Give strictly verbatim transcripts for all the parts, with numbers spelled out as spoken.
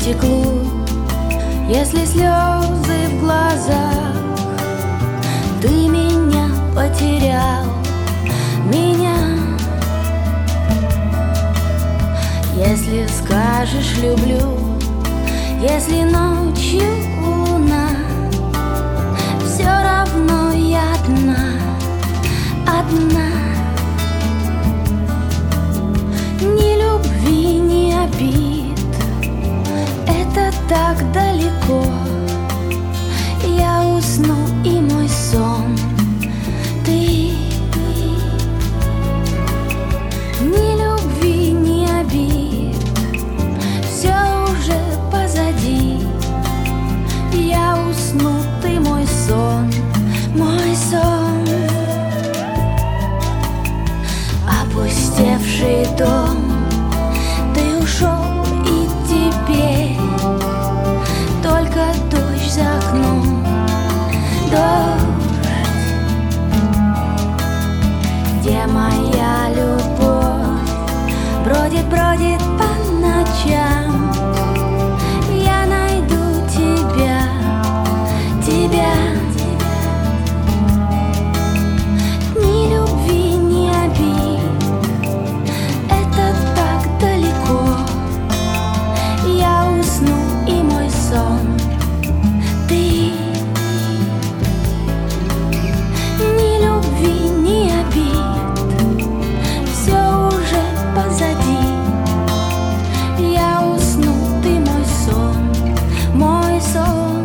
стеклу, если слезы в глазах. Ты меня потерял, меня. Если скажешь люблю, если ночью луна, все равно я одна, одна. Ни любви, ни обид, это так далеко. Я усну, и мой сон ты. Ни любви, ни обид, все уже позади. Я усну, ты мой сон, мой сон. Опустевший дом, ты ушел, и теперь только дождь за окном, дождь. Где моя любовь бродит, бродит по ночам? Я найду тебя, тебя. Ни любви, ни обид, это так далеко. Я усну, и мой сон ты. Ни любви, ни обид, все уже позади. Я усну, ты мой сон, мой сон.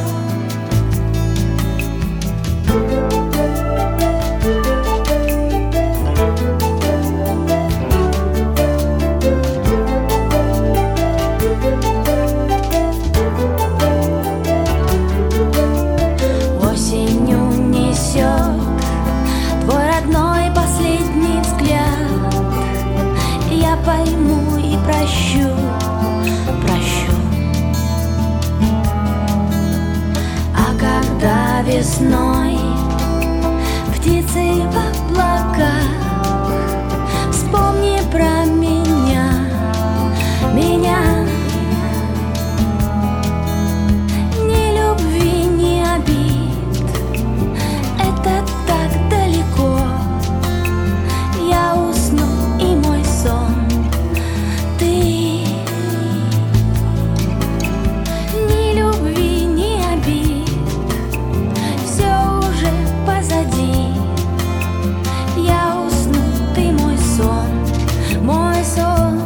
Осенью несет твой родной последний взгляд. Я пойму и прощу, прощу. А когда весной птицы в облаках, вспомни про меня, меня. Ни любви, ни обид, это так далеко. Я усну, и мой сон ты. Ни любви, ни обид, все уже позади. Я усну, ты мой сон, мой сон.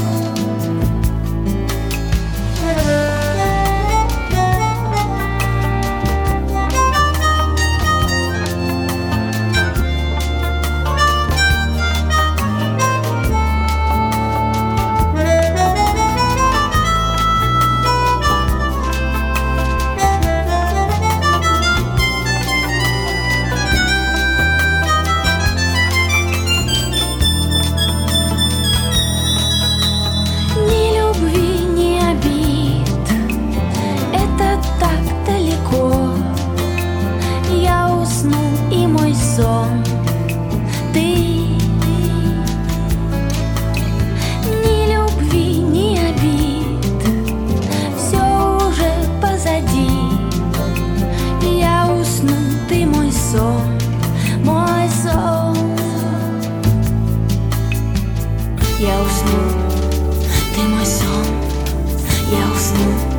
Ни любви, ни обид, это так далеко. Я усну, и мой сон ты. Ни любви, ни обид, все уже позади. Я усну, ты мой сон, мой сон. Я усну, ты мой сон, я усну.